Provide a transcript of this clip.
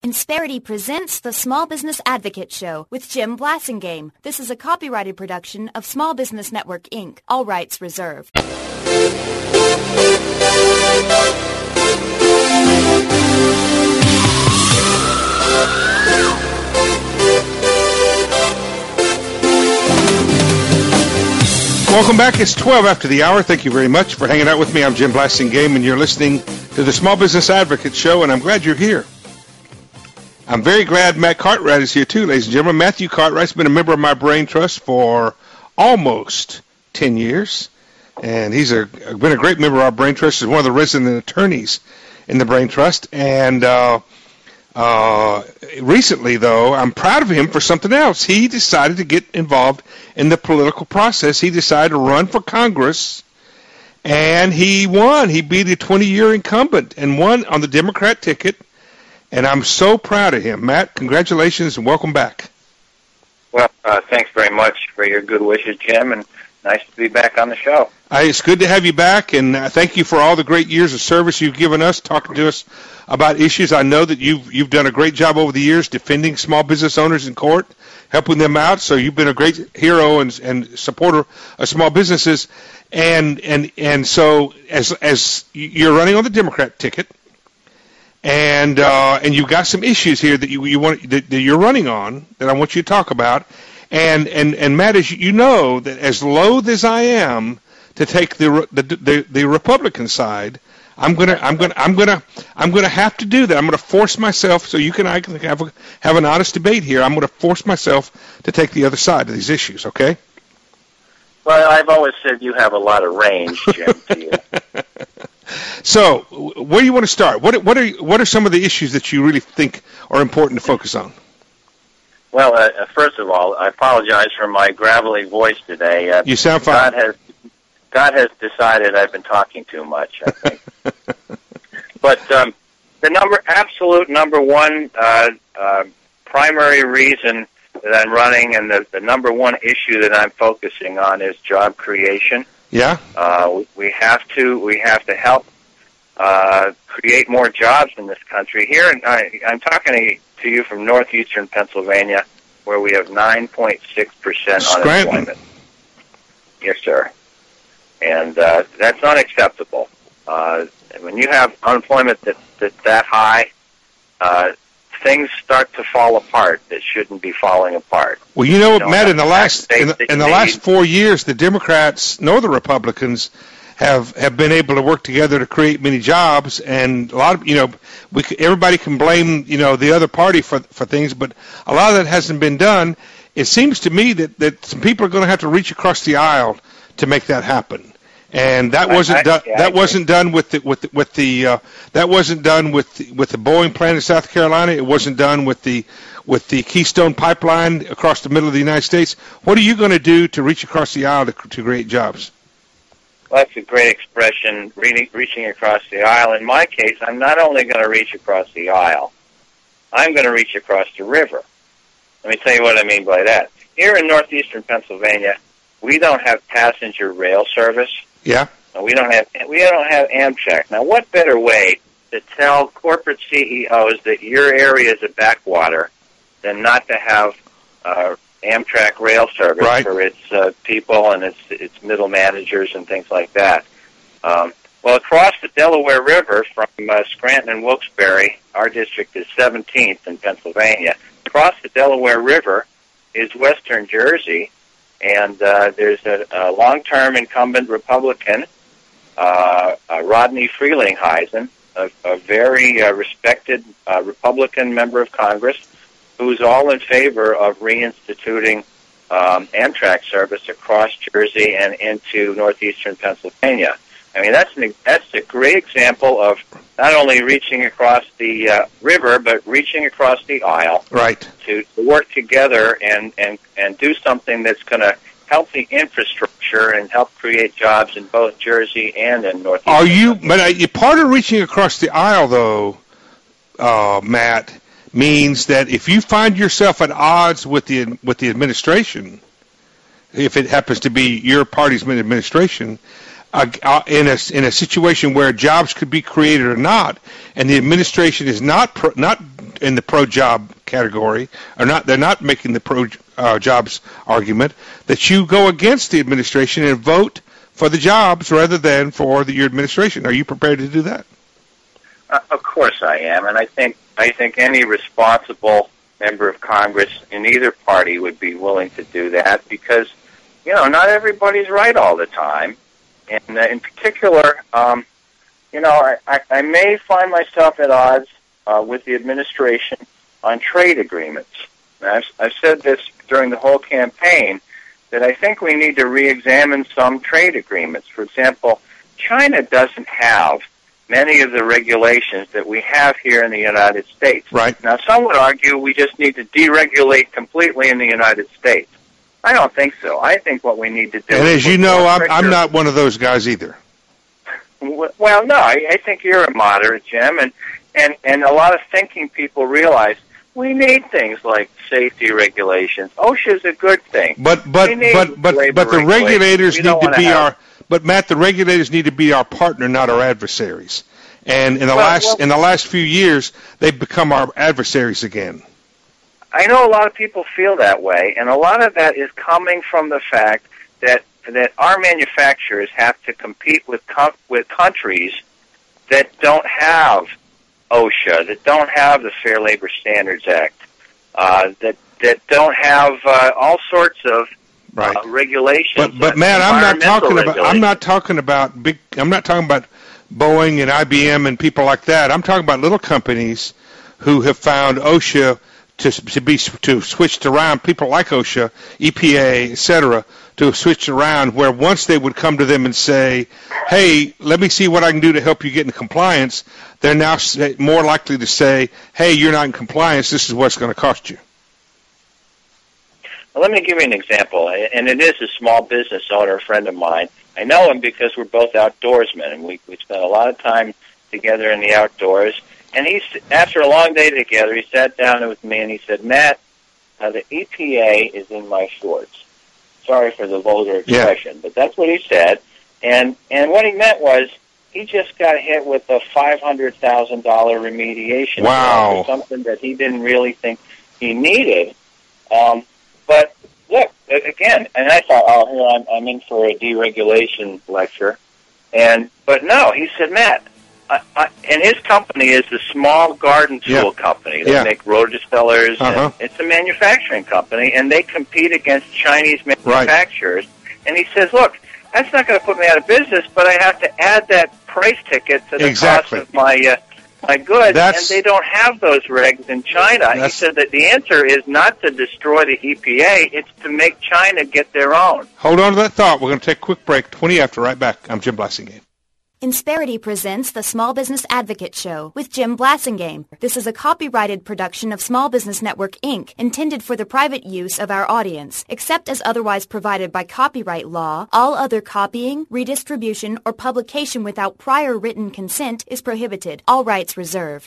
Insperity presents the Small Business Advocate Show with Jim Blasingame. This is a copyrighted production of Small Business Network, Inc. All rights reserved. Welcome back. It's 12 after the hour. Thank you very much for hanging out with me. I'm Jim Blasingame, and you're listening to the Small Business Advocate Show, and I'm glad you're here. I'm very glad Matt Cartwright is here, too, ladies and gentlemen. Matthew Cartwright's been a member of my Brain Trust for almost 10 years, and he's been a great member of our Brain Trust. He's one of the resident attorneys in the Brain Trust, and recently, though, I'm proud of him for something else. He decided to get involved in the political process. He decided to run for Congress, and he won. He beat a 20-year incumbent and won on the Democrat ticket, and I'm so proud of him. Matt, congratulations and welcome back. Well, thanks very much for your good wishes, Jim, and nice to be back on the show. It's good to have you back, and thank you for all the great years of service you've given us, talking to us about issues. I know that you've done a great job over the years defending small business owners in court, helping them out. So you've been a great hero and supporter of small businesses. And so as you're running on the Democrat ticket, and you've got some issues here that you're running on that I want you to talk about. And Matt, as you know, that as loath as I am to take the Republican side, I'm gonna have to do that. I'm gonna force myself, so you and I can have an honest debate here. I'm gonna force myself to take the other side of these issues. Okay? Well, I've always said you have a lot of range, Jim. To you. So, where do you want to start? What are some of the issues that you really think are important to focus on? Well, first of all, I apologize for my gravelly voice today. You sound fine. God has decided I've been talking too much, I think. But the absolute number one primary reason that I'm running, and the number one issue that I'm focusing on, is job creation. Yeah. We have to help create more jobs in this country. Here, I'm talking to you from northeastern Pennsylvania, where we have 9.6% unemployment. Yes, sir. And that's unacceptable. When you have unemployment that's that high, things start to fall apart that shouldn't be falling apart. Well, you know, Matt, in the last 4 years, the Democrats nor the Republicans have been able to work together to create many jobs, and a lot of everybody can blame the other party for things, but a lot of that hasn't been done. It seems to me that some people are going to have to reach across the aisle to make that happen, and that wasn't done. That wasn't done with the Boeing plant in South Carolina. It wasn't done with the Keystone Pipeline across the middle of the United States. What are you going to do to reach across the aisle to create jobs? Well, that's a great expression, reaching across the aisle. In my case, I'm not only going to reach across the aisle, I'm going to reach across the river. Let me tell you what I mean by that. Here in northeastern Pennsylvania, we don't have passenger rail service. Yeah. We don't have Amtrak. Now, what better way to tell corporate CEOs that your area is a backwater than not to have Amtrak rail service for its people and its middle managers and things like that. Well, across the Delaware River from Scranton and Wilkes-Barre, our district is 17th in Pennsylvania. Across the Delaware River is western Jersey, and there's a long-term incumbent Republican, Rodney Frelinghuysen, a very respected Republican member of Congress, who's all in favor of reinstituting Amtrak service across Jersey and into northeastern Pennsylvania. I mean, that's a great example of not only reaching across the river, but reaching across the aisle. Right. To work together and do something that's going to help the infrastructure and help create jobs in both Jersey and in northeastern Pennsylvania. But part of reaching across the aisle, though, Matt, means that if you find yourself at odds with the administration, if it happens to be your party's administration, in a situation where jobs could be created or not, and the administration is not in the pro-job category, or not, they're not making the pro-jobs argument, that you go against the administration and vote for the jobs rather than for your administration. Are you prepared to do that? Of course I am, and I think any responsible member of Congress in either party would be willing to do that, because not everybody's right all the time. And in particular, I may find myself at odds with the administration on trade agreements. And I've said this during the whole campaign, that I think we need to re-examine some trade agreements. For example, China doesn't have many of the regulations that we have here in the United States. Right. Now, some would argue we just need to deregulate completely in the United States. I don't think so. I think what we need to do... And as you know, I'm not one of those guys either. Well, no, I think you're a moderate, Jim, and a lot of thinking people realize we need things like safety regulations. OSHA's a good thing. But the regulators need to be our... But Matt, the regulators need to be our partner, not our adversaries. And in the last few years, they've become our adversaries again. I know a lot of people feel that way, and a lot of that is coming from the fact that our manufacturers have to compete with countries that don't have OSHA, that don't have the Fair Labor Standards Act, that don't have all sorts of regulations. But Matt, I'm not talking about Boeing and IBM and people like that. I'm talking about little companies who have found OSHA to switched around, people like OSHA, EPA, etc., to have switched around, where once they would come to them and say, hey, let me see what I can do to help you get in compliance, they're now more likely to say, hey, you're not in compliance, this is what it's going to cost you. Well, let me give you an example, and it is a small business owner, a friend of mine. I know him because we're both outdoorsmen, and we spend a lot of time together in the outdoors. And after a long day together, he sat down with me and he said, Matt, the EPA is in my shorts. Sorry for the vulgar expression, but that's what he said. And what he meant was he just got hit with a $500,000 remediation for something that he didn't really think he needed. But look, again, and I thought, here I'm in for a deregulation lecture. But no, he said, Matt, and his company is a small garden tool company. They make rototillers. And it's a manufacturing company, and they compete against Chinese manufacturers. Right. And he says, look, that's not going to put me out of business, but I have to add that price ticket to the cost of my goods, and they don't have those regs in China. He said that the answer is not to destroy the EPA, it's to make China get their own. Hold on to that thought. We're going to take a quick break. 20 after, right back. I'm Jim Blassingame. Insperity presents the Small Business Advocate Show with Jim Blassingame. This is a copyrighted production of Small Business Network, Inc., intended for the private use of our audience. Except as otherwise provided by copyright law, all other copying, redistribution, or publication without prior written consent is prohibited. All rights reserved.